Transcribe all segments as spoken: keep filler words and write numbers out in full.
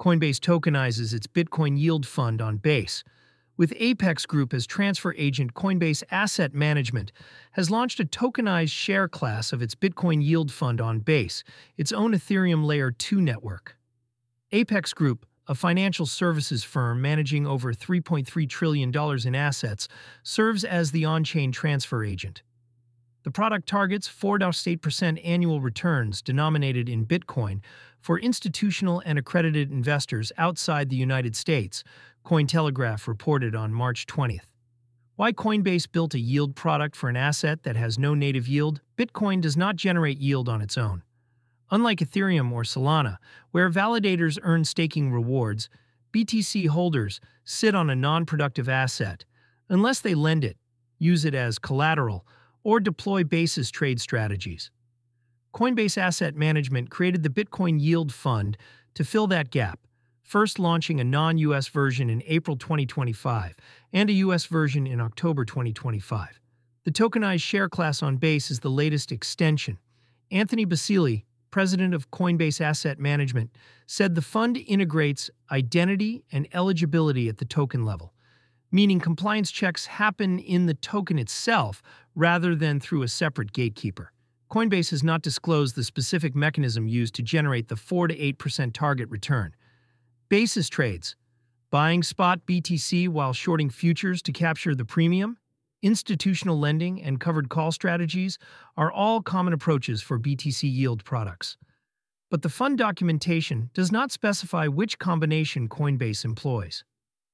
Coinbase tokenizes its Bitcoin yield fund on Base. With Apex Group as transfer agent, Coinbase Asset Management has launched a tokenized share class of its Bitcoin yield fund on Base, its own Ethereum Layer two network. Apex Group, a financial services firm managing over three point three trillion dollars in assets, serves as the on-chain transfer agent. The product targets four point eight percent annual returns denominated in Bitcoin for institutional and accredited investors outside the United States, Cointelegraph reported on March twentieth. Why Coinbase built a yield product for an asset that has no native yield? Bitcoin does not generate yield on its own. Unlike Ethereum or Solana, where validators earn staking rewards, B T C holders sit on a non-productive asset unless they lend it, use it as collateral, or deploy basis trade strategies. Coinbase Asset Management created the Bitcoin Yield Fund to fill that gap, first launching a non-U S version in April twenty twenty-five and a U S version in October twenty twenty-five. The tokenized share class on Base is the latest extension. Anthony Basile, president of Coinbase Asset Management, said the fund integrates identity and eligibility at the token level, meaning compliance checks happen in the token itself rather than through a separate gatekeeper. Coinbase has not disclosed the specific mechanism used to generate the four to eight percent target return. Basis trades, buying spot B T C while shorting futures to capture the premium, institutional lending, and covered call strategies are all common approaches for B T C yield products. But the fund documentation does not specify which combination Coinbase employs.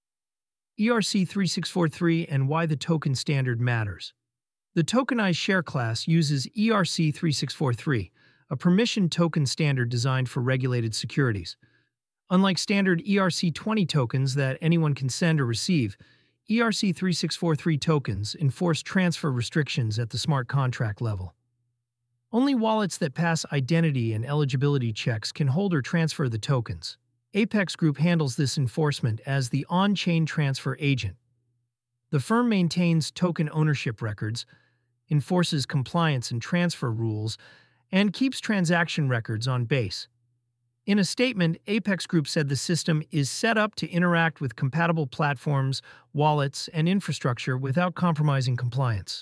E R C thirty-six forty-three and why the token standard matters. The tokenized share class uses E R C thirty-six forty-three, a permission token standard designed for regulated securities. Unlike standard E R C twenty tokens that anyone can send or receive, E R C thirty-six forty-three tokens enforce transfer restrictions at the smart contract level. Only wallets that pass identity and eligibility checks can hold or transfer the tokens. Apex Group handles this enforcement as the on-chain transfer agent. The firm maintains token ownership records, enforces compliance and transfer rules, and keeps transaction records on Base. In a statement, Apex Group said the system is set up to interact with compatible platforms, wallets, and infrastructure without compromising compliance.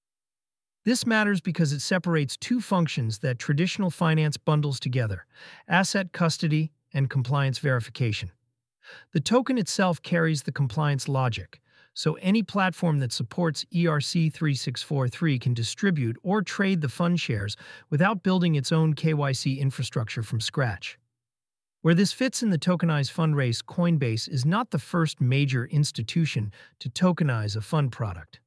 This matters because it separates two functions that traditional finance bundles together: asset custody and compliance verification. The token itself carries the compliance logic, so any platform that supports E R C thirty-six forty-three can distribute or trade the fund shares without building its own K Y C infrastructure from scratch. Where this fits in the tokenized fund race, Coinbase is not the first major institution to tokenize a fund product.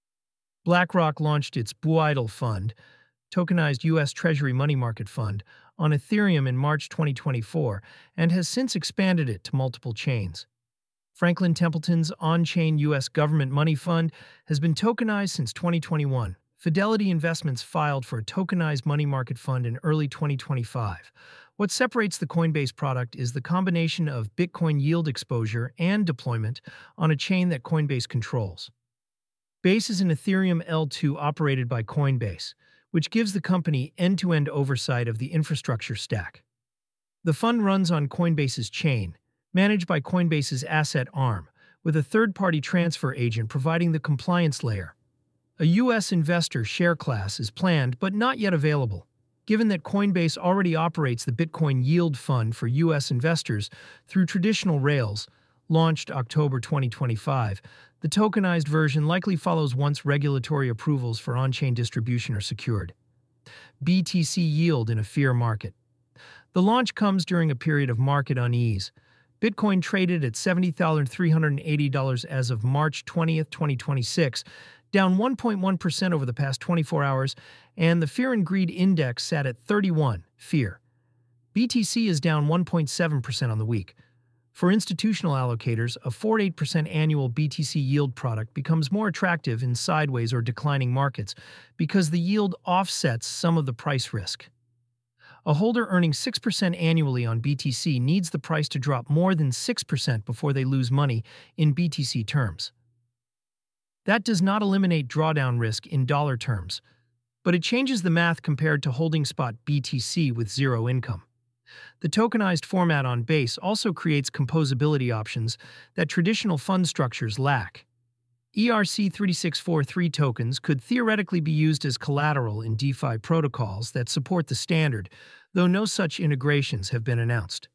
BlackRock launched its BUIDL fund, tokenized U S Treasury money market fund, on Ethereum in March twenty twenty-four and has since expanded it to multiple chains. Franklin Templeton's on-chain U S government money fund has been tokenized since twenty twenty-one. Fidelity Investments filed for a tokenized money market fund in early twenty twenty-five. What separates the Coinbase product is the combination of Bitcoin yield exposure and deployment on a chain that Coinbase controls. Base is an Ethereum L two operated by Coinbase, which gives the company end-to-end oversight of the infrastructure stack. The fund runs on Coinbase's chain, managed by Coinbase's asset arm, with a third-party transfer agent providing the compliance layer. A U S investor share class is planned but not yet available. Given that Coinbase already operates the Bitcoin Yield Fund for U S investors through traditional rails, launched October twenty twenty-five, the tokenized version likely follows once regulatory approvals for on-chain distribution are secured. B T C yield in a fear market. The launch comes during a period of market unease. Bitcoin traded at seventy thousand three hundred eighty dollars as of March twentieth, twenty twenty-six, down one point one percent over the past twenty-four hours, and the Fear and Greed Index sat at thirty-one, fear. B T C is down one point seven percent on the week. For institutional allocators, a four to eight percent annual B T C yield product becomes more attractive in sideways or declining markets because the yield offsets some of the price risk. A holder earning six percent annually on B T C needs the price to drop more than six percent before they lose money in B T C terms. That does not eliminate drawdown risk in dollar terms, but it changes the math compared to holding spot B T C with zero income. The tokenized format on Base also creates composability options that traditional fund structures lack. E R C three six four three tokens could theoretically be used as collateral in DeFi protocols that support the standard, though no such integrations have been announced.